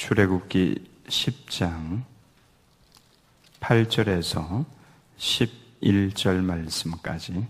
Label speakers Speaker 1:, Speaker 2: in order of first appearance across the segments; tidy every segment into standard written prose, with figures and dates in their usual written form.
Speaker 1: 출애굽기 10장 8절에서 11절 말씀까지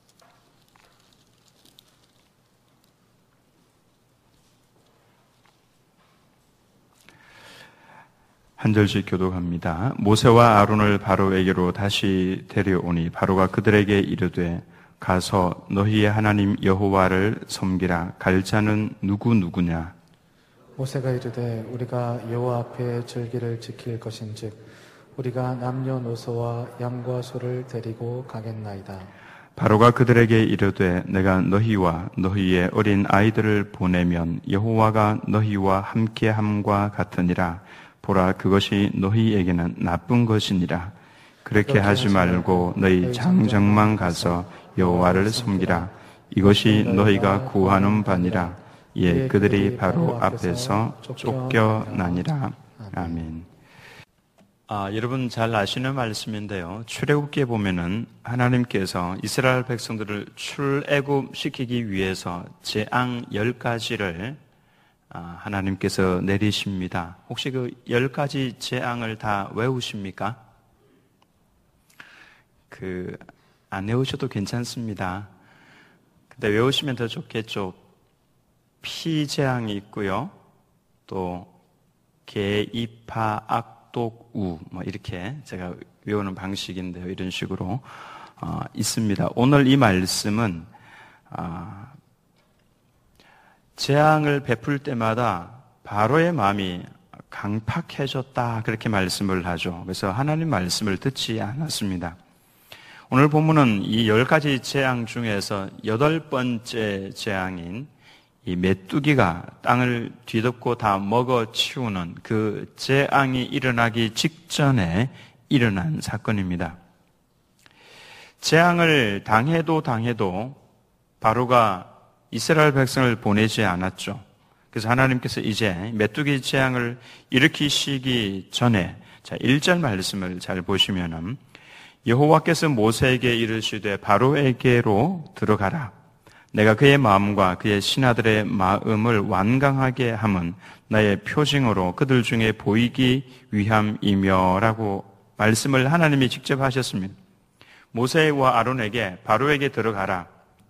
Speaker 1: 한 절씩 교독합니다. 모세와 아론을 바로에게로 다시 데려오니 바로가 그들에게 이르되 가서 너희의 하나님 여호와를 섬기라. 갈 자는 누구냐?
Speaker 2: 모세가 이르되 우리가 여호와 앞에 절기를 지킬 것인즉 우리가 남녀노소와 양과 소를 데리고 가겠나이다.
Speaker 1: 바로가 그들에게 이르되 내가 너희와 너희의 어린 아이들을 보내면 여호와가 너희와 함께함과 같으니라. 보라, 그것이 너희에게는 나쁜 것이니라. 그렇게 하지 말고 너희 장정만 가서 여호와를 섬기라. 이것이 너희가 구하는 바니라. 예, 그들이 바로 앞에서 쫓겨나니라. 아멘. 여러분 잘 아시는 말씀인데요. 출애굽기에 보면은 하나님께서 이스라엘 백성들을 출애굽시키기 위해서 재앙 10가지를 하나님께서 내리십니다. 혹시 그 10가지 재앙을 다 외우십니까? 안 외우셔도 괜찮습니다. 근데 외우시면 더 좋겠죠. 피 재앙이 있고요. 또 개, 이파, 악독, 우 이렇게 제가 외우는 방식인데요. 이런 식으로 있습니다. 오늘 이 말씀은 재앙을 베풀 때마다 바로의 마음이 강팍해졌다 그렇게 말씀을 하죠. 그래서 하나님 말씀을 듣지 않았습니다. 오늘 본문은 이 10가지 재앙 중에서 8번째 재앙인 이 메뚜기가 땅을 뒤덮고 다 먹어치우는 그 재앙이 일어나기 직전에 일어난 사건입니다. 재앙을 당해도 바로가 이스라엘 백성을 보내지 않았죠. 그래서 하나님께서 이제 메뚜기 재앙을 일으키시기 전에 1절 말씀을 잘 보시면은 여호와께서 모세에게 이르시되 바로에게로 들어가라. 내가 그의 마음과 그의 신하들의 마음을 완강하게 함은 나의 표징으로 그들 중에 보이기 위함이며 라고 말씀을 하나님이 직접 하셨습니다. 모세와 아론에게 바로에게 들어가라.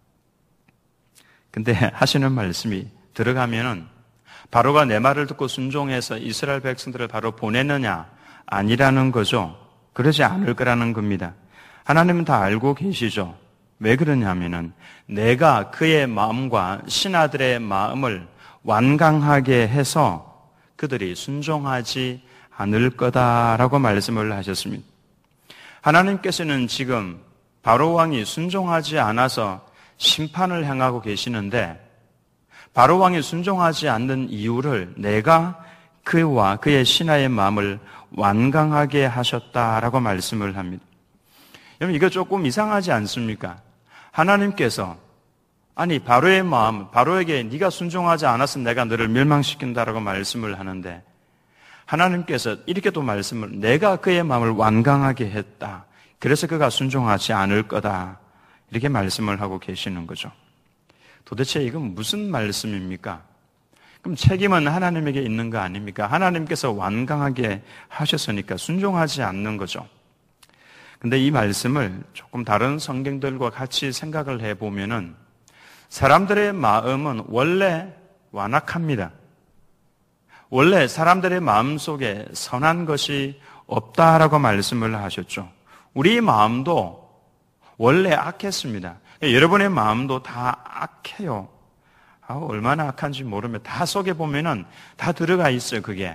Speaker 1: 근데 하시는 말씀이 들어가면은 바로가 내 말을 듣고 순종해서 이스라엘 백성들을 바로 보내느냐? 아니라는 거죠. 그러지 않을 거라는 겁니다. 하나님은 다 알고 계시죠. 왜 그러냐면은 내가 그의 마음과 신하들의 마음을 완강하게 해서 그들이 순종하지 않을 거다라고 말씀을 하셨습니다. 하나님께서는 지금 바로 왕이 순종하지 않아서 심판을 행하고 계시는데 바로 왕이 순종하지 않는 이유를 내가 그와 그의 신하의 마음을 완강하게 하셨다라고 말씀을 합니다. 여러분 이거 조금 이상하지 않습니까? 하나님께서 바로의 마음, 바로에게 네가 순종하지 않았으면 내가 너를 멸망시킨다라고 말씀을 하는데 하나님께서 이렇게도 말씀을 내가 그의 마음을 완강하게 했다. 그래서 그가 순종하지 않을 거다. 이렇게 말씀을 하고 계시는 거죠. 도대체 이건 무슨 말씀입니까? 그럼 책임은 하나님에게 있는 거 아닙니까? 하나님께서 완강하게 하셨으니까 순종하지 않는 거죠. 근데 이 말씀을 조금 다른 성경들과 같이 생각을 해보면은 사람들의 마음은 원래 완악합니다. 원래 사람들의 마음 속에 선한 것이 없다라고 말씀을 하셨죠. 우리 마음도 원래 악했습니다. 여러분의 마음도 다 악해요. 얼마나 악한지 모르면 다 속에 보면은 다 들어가 있어요, 그게.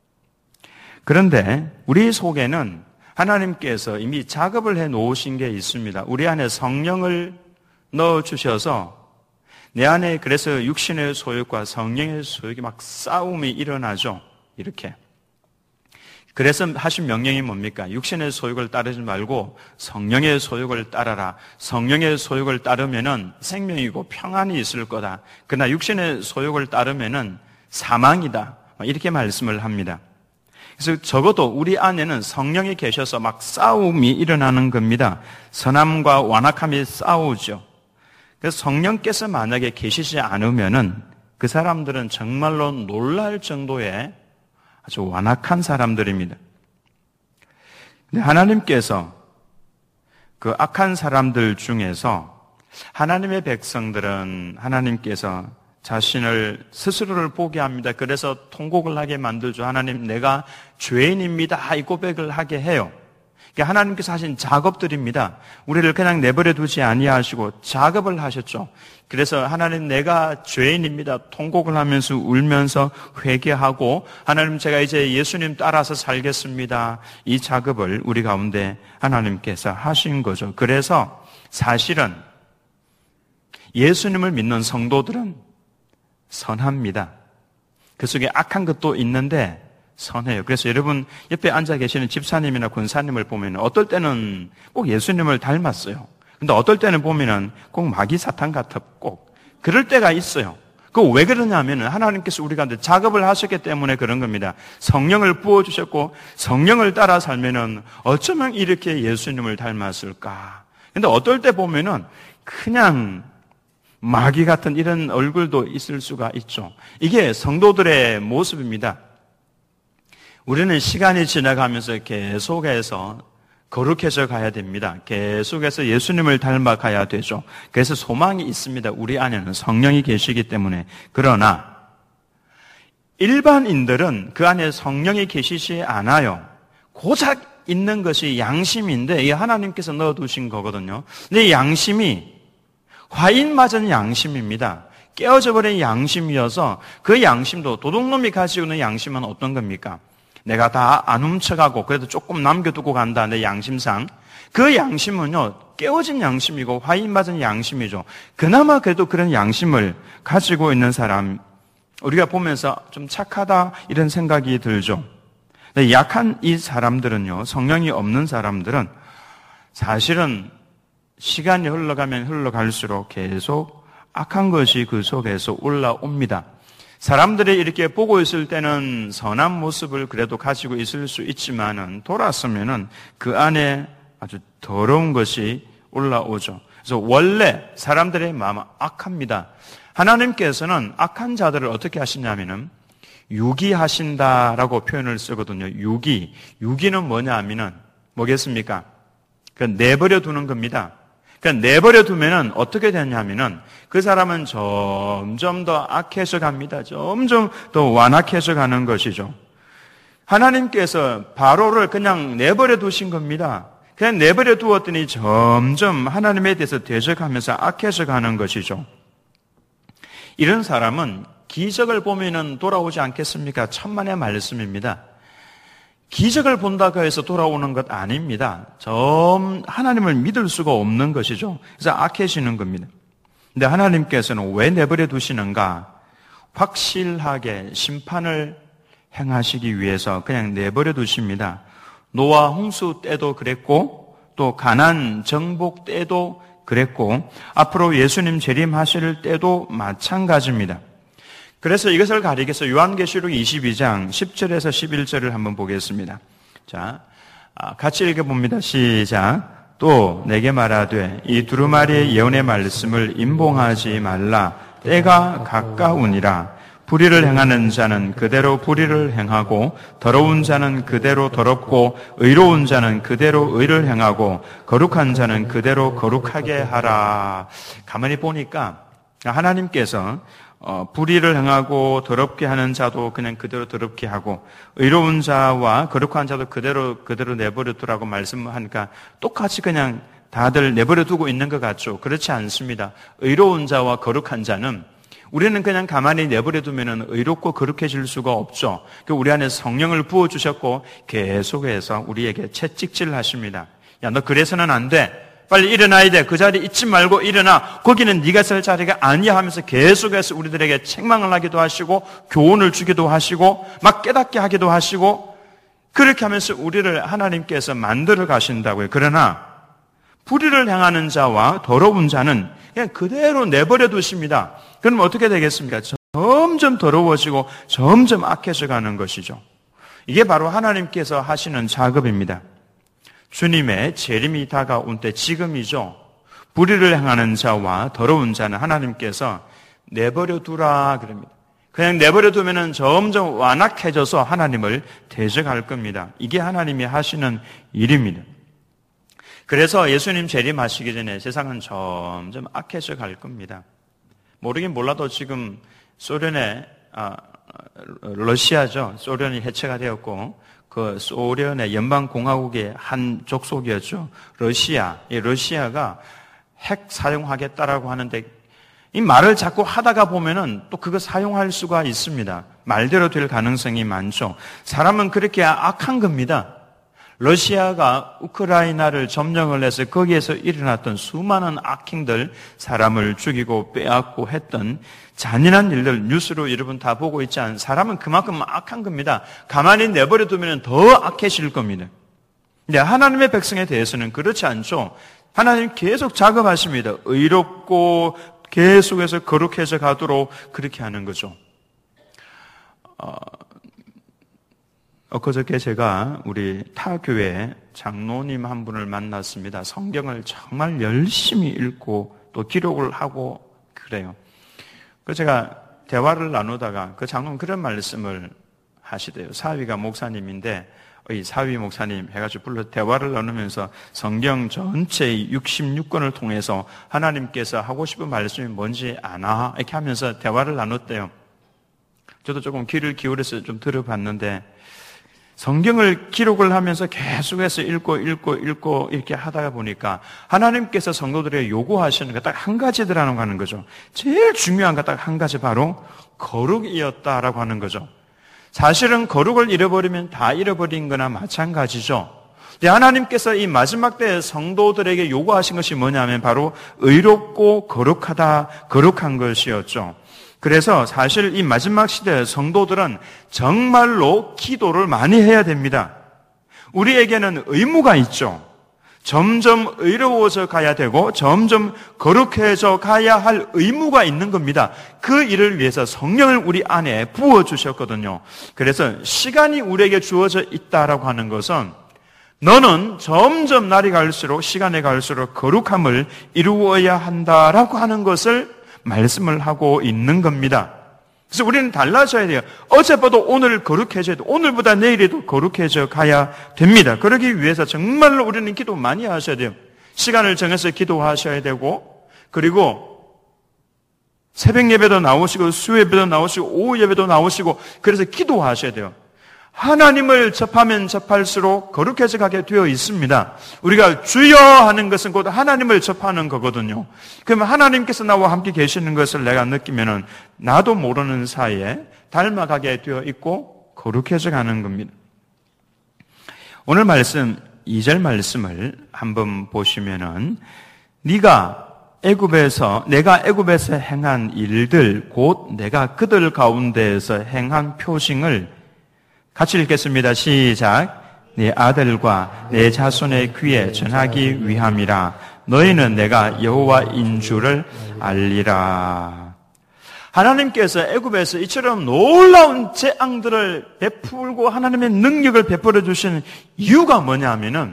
Speaker 1: 그런데 우리 속에는 하나님께서 이미 작업을 해 놓으신 게 있습니다. 우리 안에 성령을 넣어 주셔서 내 안에 그래서 육신의 소욕과 성령의 소욕이 막 싸움이 일어나죠. 이렇게. 그래서 하신 명령이 뭡니까? 육신의 소욕을 따르지 말고 성령의 소욕을 따라라. 성령의 소욕을 따르면은 생명이고 평안이 있을 거다. 그러나 육신의 소욕을 따르면은 사망이다. 이렇게 말씀을 합니다. 그래서 적어도 우리 안에는 성령이 계셔서 막 싸움이 일어나는 겁니다. 선함과 완악함이 싸우죠. 그래서 성령께서 만약에 계시지 않으면은 그 사람들은 정말로 놀랄 정도의 아주 완악한 사람들입니다. 근데 하나님께서 그 악한 사람들 중에서 하나님의 백성들은 하나님께서 자신을 스스로를 보게 합니다. 그래서 통곡을 하게 만들죠. 하나님, 내가 죄인입니다. 이 고백을 하게 해요. 하나님께서 하신 작업들입니다. 우리를 그냥 내버려 두지 아니하시고 작업을 하셨죠. 그래서 하나님, 내가 죄인입니다. 통곡을 하면서 울면서 회개하고, 하나님, 제가 이제 예수님 따라서 살겠습니다. 이 작업을 우리 가운데 하나님께서 하신 거죠. 그래서 사실은 예수님을 믿는 성도들은 선합니다. 그 속에 악한 것도 있는데 선해요. 그래서 여러분 옆에 앉아 계시는 집사님이나 권사님을 보면 어떨 때는 꼭 예수님을 닮았어요. 근데 어떨 때는 보면은 꼭 마귀 사탄 같아 꼭 그럴 때가 있어요. 그거 왜 그러냐면은 하나님께서 우리 가운데 작업을 하셨기 때문에 그런 겁니다. 성령을 부어주셨고 성령을 따라 살면은 어쩌면 이렇게 예수님을 닮았을까. 근데 어떨 때 보면은 그냥 마귀 같은 이런 얼굴도 있을 수가 있죠. 이게 성도들의 모습입니다. 우리는 시간이 지나가면서 계속해서 거룩해져 가야 됩니다. 계속해서 예수님을 닮아가야 되죠. 그래서 소망이 있습니다. 우리 안에는 성령이 계시기 때문에. 그러나 일반인들은 그 안에 성령이 계시지 않아요. 고작 있는 것이 양심인데 이게 하나님께서 넣어두신 거거든요. 근데 이 양심이 화인 맞은 양심입니다. 깨어져 버린 양심이어서 그 양심도 도둑놈이 가지고 있는 양심은 어떤 겁니까? 내가 다 안 훔쳐가고 그래도 조금 남겨두고 간다 내 양심상. 그 양심은요 깨어진 양심이고 화인 맞은 양심이죠. 그나마 그래도 그런 양심을 가지고 있는 사람 우리가 보면서 좀 착하다 이런 생각이 들죠. 근데 약한 이 사람들은요 성령이 없는 사람들은 사실은 시간이 흘러가면 흘러갈수록 계속 악한 것이 그 속에서 올라옵니다. 사람들이 이렇게 보고 있을 때는 선한 모습을 그래도 가지고 있을 수 있지만은 돌아서면은 그 안에 아주 더러운 것이 올라오죠. 그래서 원래 사람들의 마음은 악합니다. 하나님께서는 악한 자들을 어떻게 하시냐면은 유기하신다라고 표현을 쓰거든요. 유기는 뭐냐 하면은 뭐겠습니까? 내버려 두는 겁니다. 내버려 두면은 어떻게 되냐면은 그 사람은 점점 더 악해져 갑니다. 점점 더 완악해져 가는 것이죠. 하나님께서 바로를 그냥 내버려 두신 겁니다. 그냥 내버려 두었더니 점점 하나님에 대해서 대적하면서 악해져 가는 것이죠. 이런 사람은 기적을 보면은 돌아오지 않겠습니까? 천만의 말씀입니다. 기적을 본다고 해서 돌아오는 것 아닙니다. 하나님을 믿을 수가 없는 것이죠. 그래서 악해지는 겁니다. 근데 하나님께서는 왜 내버려 두시는가? 확실하게 심판을 행하시기 위해서 그냥 내버려 두십니다. 노아 홍수 때도 그랬고 또 가나안 정복 때도 그랬고 앞으로 예수님 재림하실 때도 마찬가지입니다. 그래서 이것을 가리켜서 요한계시록 22장 10절에서 11절을 한번 보겠습니다. 자, 같이 읽어봅니다. 시작. 또 내게 말하되 이 두루마리의 예언의 말씀을 임봉하지 말라. 때가 가까우니라. 불의를 행하는 자는 그대로 불의를 행하고 더러운 자는 그대로 더럽고 의로운 자는 그대로 의를 행하고 거룩한 자는 그대로 거룩하게 하라. 가만히 보니까 하나님께서 불의를 행하고 더럽게 하는 자도 그냥 그대로 더럽게 하고 의로운 자와 거룩한 자도 그대로 내버려 두라고 말씀하니까 똑같이 그냥 다들 내버려 두고 있는 것 같죠. 그렇지 않습니다. 의로운 자와 거룩한 자는 우리는 그냥 가만히 내버려 두면은 의롭고 거룩해질 수가 없죠. 우리 안에 성령을 부어주셨고 계속해서 우리에게 채찍질 하십니다. 야, 너 그래서는 안 돼. 빨리 일어나야 돼. 그 자리에 있지 말고 일어나. 거기는 네가 설 자리가 아니야 하면서 계속해서 우리들에게 책망을 하기도 하시고 교훈을 주기도 하시고 막 깨닫게 하기도 하시고 그렇게 하면서 우리를 하나님께서 만들어 가신다고요. 그러나 불의를 행하는 자와 더러운 자는 그냥 그대로 내버려 두십니다. 그럼 어떻게 되겠습니까? 점점 더러워지고 점점 악해져 가는 것이죠. 이게 바로 하나님께서 하시는 작업입니다. 주님의 재림이 다가온 때 지금이죠. 불의를 행하는 자와 더러운 자는 하나님께서 내버려 두라 그럽니다. 그냥 내버려 두면은 점점 완악해져서 하나님을 대적할 겁니다. 이게 하나님이 하시는 일입니다. 그래서 예수님 재림하시기 전에 세상은 점점 악해져 갈 겁니다. 모르긴 몰라도 지금 러시아죠. 소련이 해체가 되었고, 그 소련의 연방공화국의 한 족속이었죠. 이 러시아가 핵 사용하겠다라고 하는데, 이 말을 자꾸 하다가 보면은 또 그거 사용할 수가 있습니다. 말대로 될 가능성이 많죠. 사람은 그렇게 악한 겁니다. 러시아가 우크라이나를 점령을 해서 거기에서 일어났던 수많은 악행들, 사람을 죽이고 빼앗고 했던 잔인한 일들 뉴스로 여러분 다 보고 있지 않습니까? 사람은 그만큼 악한 겁니다. 가만히 내버려 두면 더 악해질 겁니다. 근데 하나님의 백성에 대해서는 그렇지 않죠. 하나님 계속 작업하십니다. 의롭고 계속해서 거룩해져 가도록 그렇게 하는 거죠. 엊그저께 제가 우리 타교회 장로님 한 분을 만났습니다. 성경을 정말 열심히 읽고 또 기록을 하고 그래요. 그래서 제가 대화를 나누다가 그 장로는 그런 말씀을 하시대요. 사위가 목사님인데 이 사위 목사님 해가지고 불러 대화를 나누면서 성경 전체의 66권을 통해서 하나님께서 하고 싶은 말씀이 뭔지 아나? 이렇게 하면서 대화를 나눴대요. 저도 조금 귀를 기울여서 좀 들어봤는데 성경을 기록을 하면서 계속해서 읽고 이렇게 하다가 보니까 하나님께서 성도들에게 요구하시는 게 딱 한 가지더라는 하는 거죠. 제일 중요한 거 딱 한 가지, 바로 거룩이었다라고 하는 거죠. 사실은 거룩을 잃어버리면 다 잃어버린 거나 마찬가지죠. 근데 하나님께서 이 마지막 때 성도들에게 요구하신 것이 뭐냐면 바로 의롭고 거룩한 것이었죠. 그래서 사실 이 마지막 시대의 성도들은 정말로 기도를 많이 해야 됩니다. 우리에게는 의무가 있죠. 점점 의로워져 가야 되고 점점 거룩해져 가야 할 의무가 있는 겁니다. 그 일을 위해서 성령을 우리 안에 부어주셨거든요. 그래서 시간이 우리에게 주어져 있다라고 하는 것은 너는 점점 날이 갈수록 시간이 갈수록 거룩함을 이루어야 한다라고 하는 것을 말씀을 하고 있는 겁니다. 그래서 우리는 달라져야 돼요. 어제보다 오늘 거룩해져야 돼요. 오늘보다 내일에도 거룩해져 가야 됩니다. 그러기 위해서 정말로 우리는 기도 많이 하셔야 돼요. 시간을 정해서 기도하셔야 되고, 그리고 새벽 예배도 나오시고 수요 예배도 나오시고 오후 예배도 나오시고, 그래서 기도하셔야 돼요. 하나님을 접하면 접할수록 거룩해져 가게 되어 있습니다. 우리가 주여 하는 것은 곧 하나님을 접하는 거거든요. 그러면 하나님께서 나와 함께 계시는 것을 내가 느끼면은 나도 모르는 사이에 닮아가게 되어 있고 거룩해져 가는 겁니다. 오늘 말씀 2절 말씀을 한번 보시면은 내가 애굽에서 행한 일들 곧 내가 그들 가운데에서 행한 표징을 같이 읽겠습니다. 시작. 네 아들과 내 자손의 귀에 전하기 위함이라. 너희는 내가 여호와인 줄을 알리라. 하나님께서 애굽에서 이처럼 놀라운 재앙들을 베풀고 하나님의 능력을 베풀어 주시는 이유가 뭐냐면은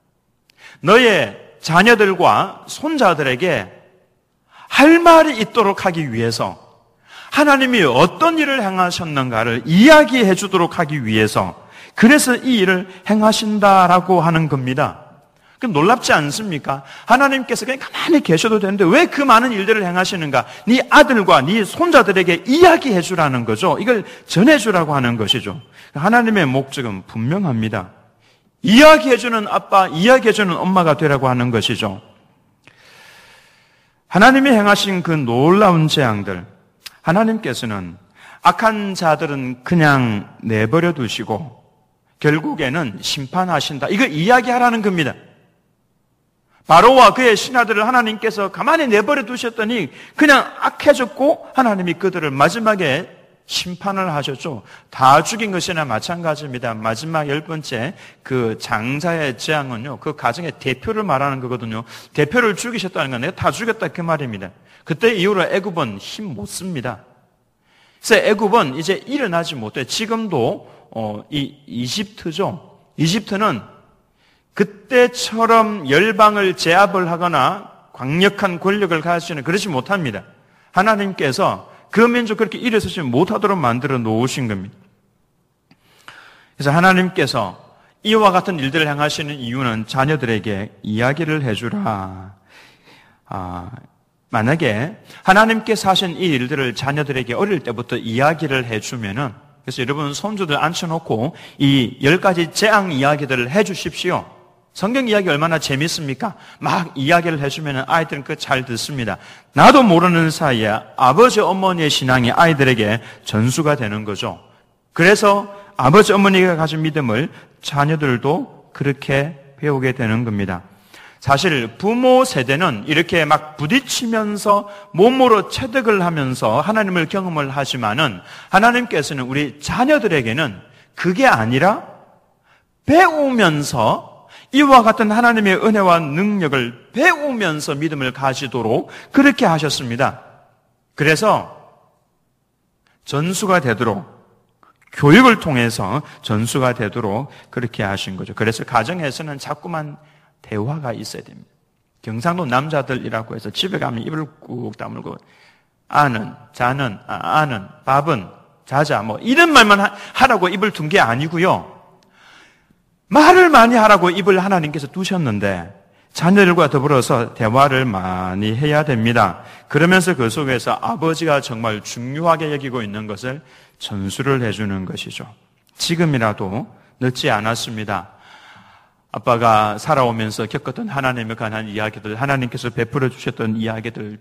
Speaker 1: 너의 자녀들과 손자들에게 할 말이 있도록 하기 위해서, 하나님이 어떤 일을 행하셨는가를 이야기해 주도록 하기 위해서, 그래서 이 일을 행하신다라고 하는 겁니다. 그럼 놀랍지 않습니까? 하나님께서 그냥 가만히 계셔도 되는데 왜 그 많은 일들을 행하시는가? 네 아들과 네 손자들에게 이야기해 주라는 거죠. 이걸 전해 주라고 하는 것이죠. 하나님의 목적은 분명합니다. 이야기해 주는 아빠, 이야기해 주는 엄마가 되라고 하는 것이죠. 하나님이 행하신 그 놀라운 재앙들, 하나님께서는 악한 자들은 그냥 내버려 두시고 결국에는 심판하신다, 이거 이야기하라는 겁니다. 바로와 그의 신하들을 하나님께서 가만히 내버려 두셨더니 그냥 악해졌고 하나님이 그들을 마지막에 심판을 하셨죠. 다 죽인 것이나 마찬가지입니다. 마지막 10번째 그 장자의 재앙은요, 그 가정의 대표를 말하는 거거든요. 대표를 죽이셨다는 건 내가 다 죽였다 그 말입니다. 그때 이후로 애굽은 힘 못 씁니다. 그래서 애굽은 이제 일어나지 못해. 지금도 이 이집트죠. 이집트는 그때처럼 열방을 제압을 하거나 강력한 권력을 가지는 그러지 못합니다. 하나님께서 그 민족 그렇게 일어서지 못하도록 만들어 놓으신 겁니다. 그래서 하나님께서 이와 같은 일들을 행하시는 이유는 자녀들에게 이야기를 해주라. 만약에 하나님께서 하신 이 일들을 자녀들에게 어릴 때부터 이야기를 해주면은, 그래서 여러분 손주들 앉혀놓고 이 10가지 재앙 이야기들을 해주십시오. 성경 이야기 얼마나 재밌습니까? 막 이야기를 해주면 아이들은 그거 잘 듣습니다. 나도 모르는 사이에 아버지 어머니의 신앙이 아이들에게 전수가 되는 거죠. 그래서 아버지 어머니가 가진 믿음을 자녀들도 그렇게 배우게 되는 겁니다. 사실 부모 세대는 이렇게 막 부딪히면서 몸으로 체득을 하면서 하나님을 경험을 하지만은 하나님께서는 우리 자녀들에게는 그게 아니라 배우면서 이와 같은 하나님의 은혜와 능력을 배우면서 믿음을 가지도록 그렇게 하셨습니다. 그래서 전수가 되도록, 교육을 통해서 전수가 되도록 그렇게 하신 거죠. 그래서 가정에서는 자꾸만 대화가 있어야 됩니다. 경상도 남자들이라고 해서 집에 가면 입을 꾹 다물고 아는, 자는, 아는, 밥은, 자자 뭐 이런 말만 하라고 입을 둔 게 아니고요. 말을 많이 하라고 입을 하나님께서 두셨는데 자녀들과 더불어서 대화를 많이 해야 됩니다. 그러면서 그 속에서 아버지가 정말 중요하게 여기고 있는 것을 전수를 해주는 것이죠. 지금이라도 늦지 않았습니다. 아빠가 살아오면서 겪었던 하나님에 관한 이야기들, 하나님께서 베풀어 주셨던 이야기들,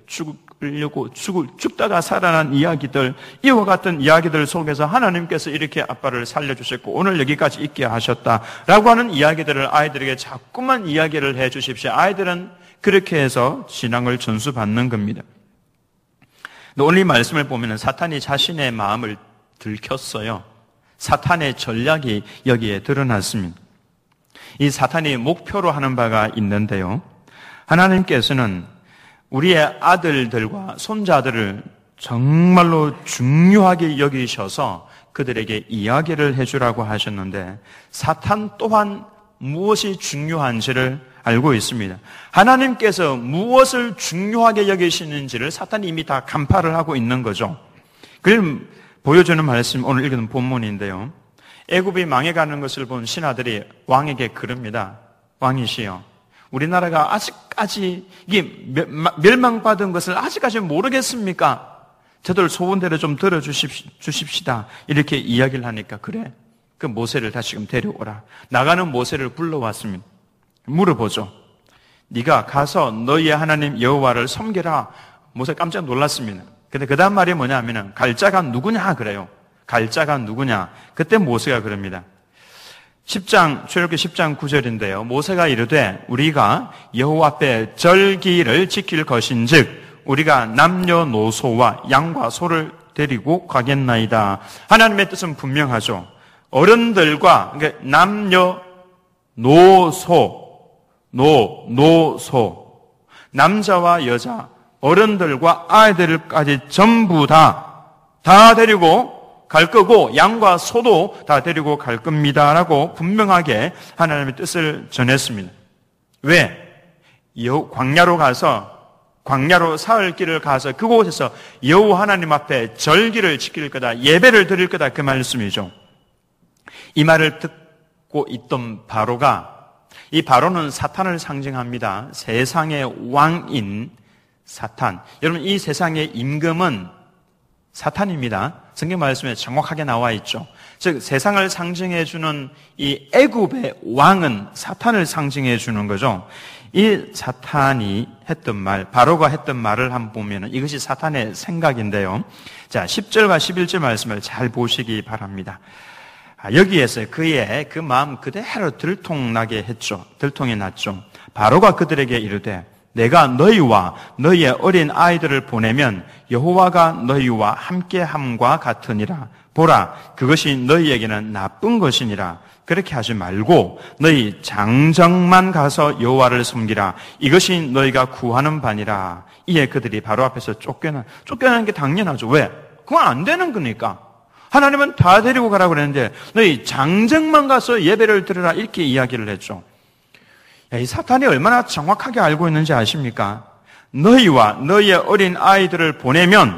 Speaker 1: 죽다가 살아난 이야기들, 이와 같은 이야기들 속에서 하나님께서 이렇게 아빠를 살려주셨고 오늘 여기까지 있게 하셨다라고 하는 이야기들을 아이들에게 자꾸만 이야기를 해 주십시오. 아이들은 그렇게 해서 신앙을 전수받는 겁니다. 오늘 이 말씀을 보면 사탄이 자신의 마음을 들켰어요. 사탄의 전략이 여기에 드러났습니다. 이 사탄이 목표로 하는 바가 있는데요. 하나님께서는 우리의 아들들과 손자들을 정말로 중요하게 여기셔서 그들에게 이야기를 해주라고 하셨는데 사탄 또한 무엇이 중요한지를 알고 있습니다. 하나님께서 무엇을 중요하게 여기시는지를 사탄이 이미 다 간파를 하고 있는 거죠. 그걸 보여주는 말씀, 오늘 읽은 본문인데요. 애굽이 망해가는 것을 본 신하들이 왕에게 그럽니다. 왕이시여, 우리나라가 아직까지 이게 멸망받은 것을 아직까지 모르겠습니까? 저들 소원대로 좀 들어주십시다. 이렇게 이야기를 하니까 그래, 그 모세를 다시금 데려오라. 나가는 모세를 불러왔습니다. 물어보죠. 네가 가서 너희의 하나님 여호와를 섬겨라. 모세 깜짝 놀랐습니다. 근데 그 다음 말이 뭐냐면은 갈자가 누구냐 그래요. 갈자가 누구냐? 그때 모세가 그럽니다. 출애굽기 10장 9절인데요. 모세가 이르되 우리가 여호와 앞에 절기를 지킬 것인즉 우리가 남녀노소와 양과 소를 데리고 가겠나이다. 하나님의 뜻은 분명하죠. 어른들과 그러니까 노소 남자와 여자, 어른들과 아이들까지 전부 다 데리고 갈 거고 양과 소도 다 데리고 갈 겁니다라고 분명하게 하나님의 뜻을 전했습니다. 왜? 광야로 사흘 길을 가서 그곳에서 여호와 하나님 앞에 절기를 지킬 거다, 예배를 드릴 거다, 그 말씀이죠. 이 말을 듣고 있던 바로가, 이 바로는 사탄을 상징합니다. 세상의 왕인 사탄. 여러분, 이 세상의 임금은 사탄입니다. 성경 말씀에 정확하게 나와 있죠. 즉 세상을 상징해 주는 이 애굽의 왕은 사탄을 상징해 주는 거죠. 이 사탄이 했던 말, 바로가 했던 말을 한번 보면 이것이 사탄의 생각인데요. 자, 10절과 11절 말씀을 잘 보시기 바랍니다. 여기에서 그의 그 마음 그대로 들통나게 했죠. 들통이 났죠. 바로가 그들에게 이르되 내가 너희와 너희의 어린 아이들을 보내면 여호와가 너희와 함께함과 같으니라. 보라, 그것이 너희에게는 나쁜 것이니라. 그렇게 하지 말고 너희 장정만 가서 여호와를 섬기라. 이것이 너희가 구하는 바니라. 이에 그들이 바로 앞에서 쫓겨나는 게 당연하죠. 왜? 그건 안 되는 거니까. 하나님은 다 데리고 가라고 그랬는데 너희 장정만 가서 예배를 드리라, 이렇게 이야기를 했죠. 이 사탄이 얼마나 정확하게 알고 있는지 아십니까? 너희와 너희의 어린 아이들을 보내면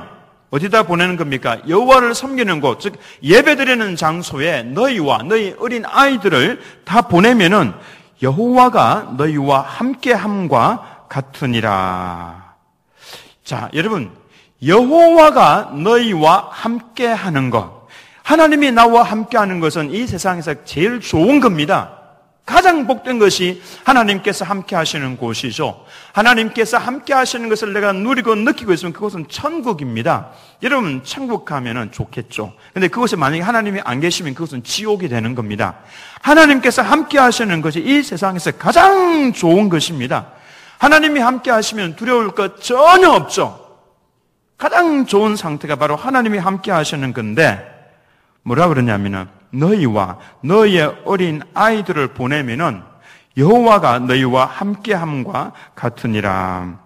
Speaker 1: 어디다 보내는 겁니까? 여호와를 섬기는 곳, 즉 예배드리는 장소에 너희와 너희 어린 아이들을 다 보내면은 여호와가 너희와 함께함과 같으니라. 자, 여러분, 여호와가 너희와 함께하는 것, 하나님이 나와 함께하는 것은 이 세상에서 제일 좋은 겁니다. 가장 복된 것이 하나님께서 함께 하시는 곳이죠. 하나님께서 함께 하시는 것을 내가 누리고 느끼고 있으면 그것은 천국입니다. 여러분, 천국 가면은 좋겠죠. 근데 그것이 만약에 하나님이 안 계시면 그것은 지옥이 되는 겁니다. 하나님께서 함께 하시는 것이 이 세상에서 가장 좋은 것입니다. 하나님이 함께 하시면 두려울 것 전혀 없죠. 가장 좋은 상태가 바로 하나님이 함께 하시는 건데, 뭐라 그러냐면은 너희와 너희의 어린 아이들을 보내면은 여호와가 너희와 함께함과 같으니라.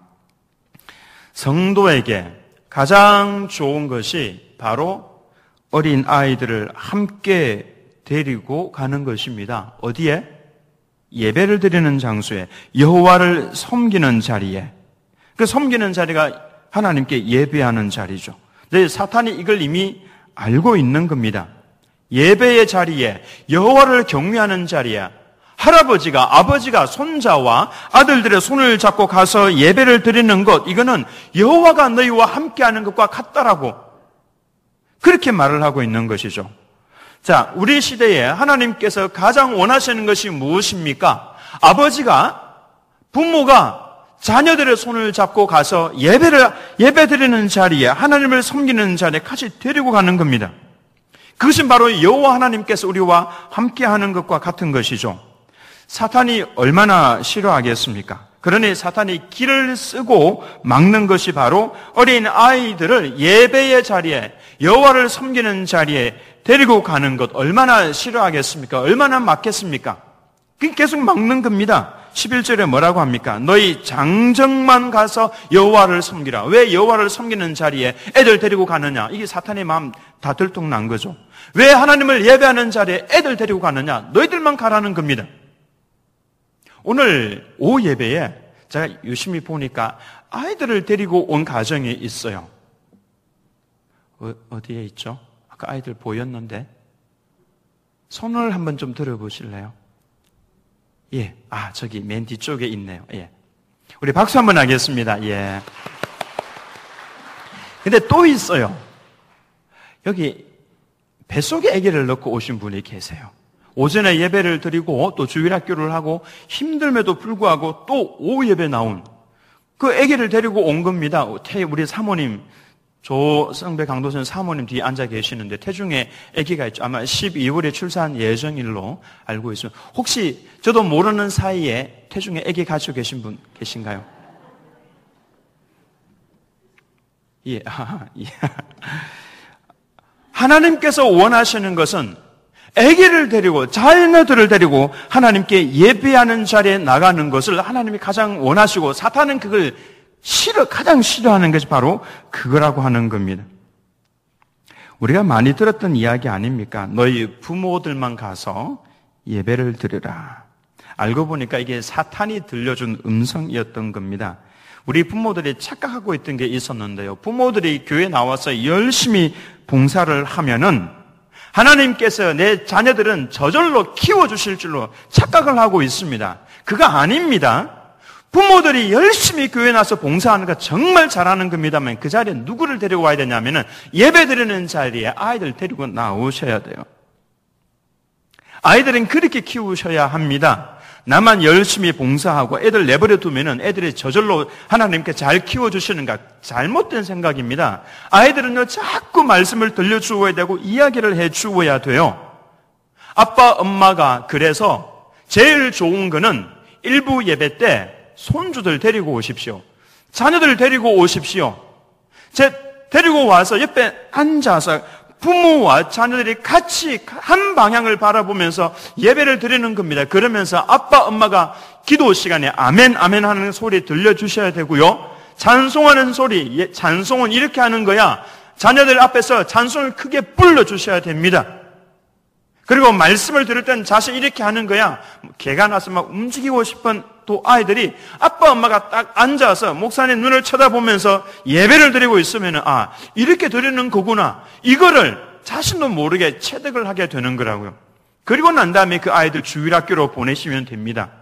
Speaker 1: 성도에게 가장 좋은 것이 바로 어린 아이들을 함께 데리고 가는 것입니다. 어디에? 예배를 드리는 장소에, 여호와를 섬기는 자리에. 그 섬기는 자리가 하나님께 예배하는 자리죠. 근데 사탄이 이걸 이미 알고 있는 겁니다. 예배의 자리에, 여호와를 경외하는 자리에 할아버지가, 아버지가 손자와 아들들의 손을 잡고 가서 예배를 드리는 것, 이거는 여호와가 너희와 함께하는 것과 같다라고 그렇게 말을 하고 있는 것이죠. 자, 우리 시대에 하나님께서 가장 원하시는 것이 무엇입니까? 아버지가, 부모가 자녀들의 손을 잡고 가서 예배 드리는 자리에, 하나님을 섬기는 자리에 같이 데리고 가는 겁니다. 그것은 바로 여호와 하나님께서 우리와 함께하는 것과 같은 것이죠. 사탄이 얼마나 싫어하겠습니까? 그러니 사탄이 길을 쓰고 막는 것이 바로 어린 아이들을 예배의 자리에, 여호와를 섬기는 자리에 데리고 가는 것 얼마나 싫어하겠습니까? 얼마나 막겠습니까? 계속 막는 겁니다. 11절에 뭐라고 합니까? 너희 장정만 가서 여호와를 섬기라. 왜 여호와를 섬기는 자리에 애들 데리고 가느냐? 이게 사탄의 마음 다 들통난 거죠. 왜 하나님을 예배하는 자리에 애들 데리고 가느냐? 너희들만 가라는 겁니다. 오늘 오후 예배에 제가 유심히 보니까 아이들을 데리고 온 가정이 있어요. 어디에 있죠? 아까 아이들 보였는데 손을 한번 좀 들어보실래요? 예, 저기 맨 뒤쪽에 있네요. 예, 우리 박수 한번 하겠습니다. 예. 근데 또 있어요. 여기 뱃속에 아기를 넣고 오신 분이 계세요. 오전에 예배를 드리고 또 주일학교를 하고 힘듦에도 불구하고 또 오후 예배 나온 그 아기를 데리고 온 겁니다. 우리 사모님, 조성배 강도선 사모님 뒤에 앉아 계시는데 태중에 아기가 있죠. 아마 12월에 출산 예정일로 알고 있어요. 혹시 저도 모르는 사이에 태중에 아기 가지고 계신 분 계신가요? 예, 예. 하나님께서 원하시는 것은 아기를 데리고, 자녀들을 데리고 하나님께 예배하는 자리에 나가는 것을 하나님이 가장 원하시고, 사탄은 그걸 가장 싫어하는 것이 바로 그거라고 하는 겁니다. 우리가 많이 들었던 이야기 아닙니까? 너희 부모들만 가서 예배를 드리라. 알고 보니까 이게 사탄이 들려준 음성이었던 겁니다. 우리 부모들이 착각하고 있던 게 있었는데요. 부모들이 교회에 나와서 열심히 봉사를 하면은 하나님께서 내 자녀들은 저절로 키워주실 줄로 착각을 하고 있습니다. 그거 아닙니다. 부모들이 열심히 교회에 나서 봉사하는 거 정말 잘하는 겁니다만 그 자리에 누구를 데리고 와야 되냐면은 예배 드리는 자리에 아이들 데리고 나오셔야 돼요. 아이들은 그렇게 키우셔야 합니다. 나만 열심히 봉사하고 애들 내버려 두면은 애들이 저절로 하나님께 잘 키워주시는가? 잘못된 생각입니다. 아이들은요, 자꾸 말씀을 들려주어야 되고 이야기를 해주어야 돼요. 아빠, 엄마가 그래서 제일 좋은 거는 일부 예배 때 손주들 데리고 오십시오. 자녀들 데리고 오십시오. 데리고 와서 옆에 앉아서 부모와 자녀들이 같이 한 방향을 바라보면서 예배를 드리는 겁니다. 그러면서 아빠, 엄마가 기도 시간에 아멘, 아멘 하는 소리 들려주셔야 되고요. 찬송하는 소리, 찬송은 이렇게 하는 거야. 자녀들 앞에서 찬송을 크게 불러주셔야 됩니다. 그리고 말씀을 들을 땐 자신 이렇게 하는 거야. 개가 나서 막 움직이고 싶은 또 아이들이 아빠 엄마가 딱 앉아서 목사님 눈을 쳐다보면서 예배를 드리고 있으면 이렇게 드리는 거구나. 이거를 자신도 모르게 체득을 하게 되는 거라고요. 그리고 난 다음에 그 아이들 주일학교로 보내시면 됩니다.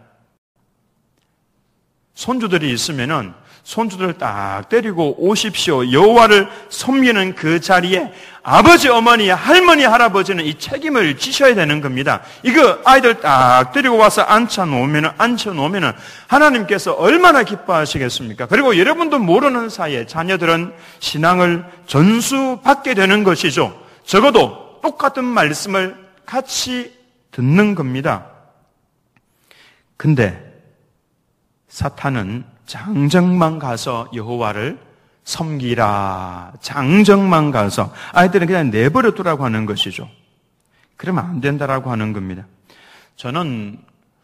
Speaker 1: 손주들이 있으면은 손주들 딱 데리고 오십시오. 여호와를 섬기는 그 자리에 아버지, 어머니, 할머니, 할아버지는 이 책임을 지셔야 되는 겁니다. 이거 아이들 딱 데리고 와서 앉혀놓으면은 하나님께서 얼마나 기뻐하시겠습니까? 그리고 여러분도 모르는 사이에 자녀들은 신앙을 전수받게 되는 것이죠. 적어도 똑같은 말씀을 같이 듣는 겁니다. 근데 사탄은 장정만 가서 여호와를 섬기라. 장정만 가서 아이들은 그냥 내버려 두라고 하는 것이죠. 그러면 안 된다라고 하는 겁니다. 저는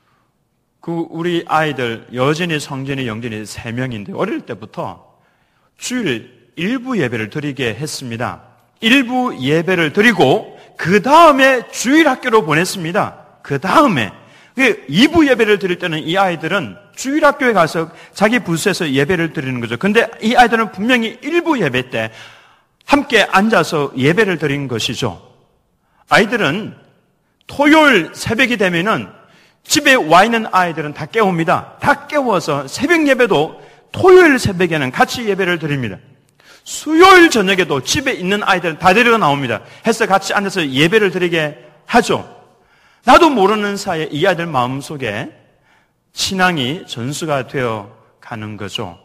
Speaker 1: 우리 아이들 여진이, 성진이, 영진이 3명인데 어릴 때부터 주일 일부 예배를 드리게 했습니다. 일부 예배를 드리고 그 다음에 주일학교로 보냈습니다. 그 다음에 2부 예배를 드릴 때는 이 아이들은 주일학교에 가서 자기 부스에서 예배를 드리는 거죠. 근데 이 아이들은 분명히 1부 예배 때 함께 앉아서 예배를 드린 것이죠. 아이들은 토요일 새벽이 되면은 집에 와 있는 아이들은 다 깨웁니다. 다 깨워서 새벽 예배도 토요일 새벽에는 같이 예배를 드립니다. 수요일 저녁에도 집에 있는 아이들은 다 데리고 나옵니다. 해서 같이 앉아서 예배를 드리게 하죠. 나도 모르는 사이에 이 아이들 마음속에 신앙이 전수가 되어 가는 거죠.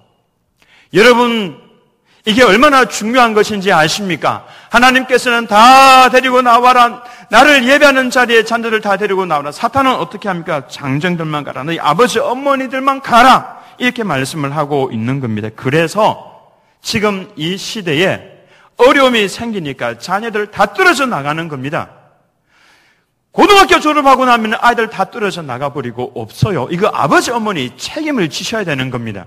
Speaker 1: 여러분, 이게 얼마나 중요한 것인지 아십니까? 하나님께서는 다 데리고 나와라. 나를 예배하는 자리에 자녀들 다 데리고 나와라. 사탄은 어떻게 합니까? 장정들만 가라. 너희 아버지, 어머니들만 가라. 이렇게 말씀을 하고 있는 겁니다. 그래서 지금 이 시대에 어려움이 생기니까 자녀들 다 떨어져 나가는 겁니다. 고등학교 졸업하고 나면 아이들 다 떨어져 나가버리고 없어요. 이거 아버지, 어머니 책임을 지셔야 되는 겁니다.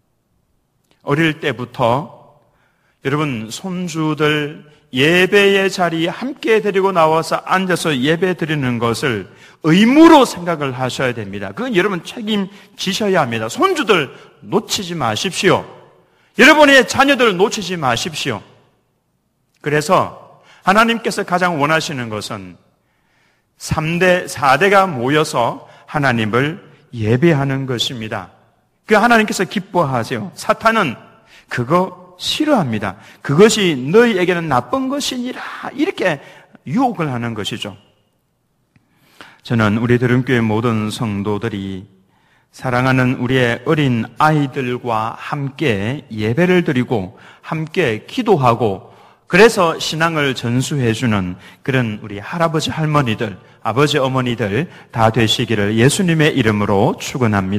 Speaker 1: 어릴 때부터 여러분 손주들 예배의 자리에 함께 데리고 나와서 앉아서 예배 드리는 것을 의무로 생각을 하셔야 됩니다. 그건 여러분 책임지셔야 합니다. 손주들 놓치지 마십시오. 여러분의 자녀들 놓치지 마십시오. 그래서 하나님께서 가장 원하시는 것은 3대, 4대가 모여서 하나님을 예배하는 것입니다. 그 하나님께서 기뻐하세요. 사탄은 그거 싫어합니다. 그것이 너희에게는 나쁜 것이니라 이렇게 유혹을 하는 것이죠. 저는 우리 드림교회 모든 성도들이 사랑하는 우리의 어린 아이들과 함께 예배를 드리고 함께 기도하고 그래서 신앙을 전수해주는 그런 우리 할아버지, 할머니들, 아버지, 어머니들 다 되시기를 예수님의 이름으로 축원합니다.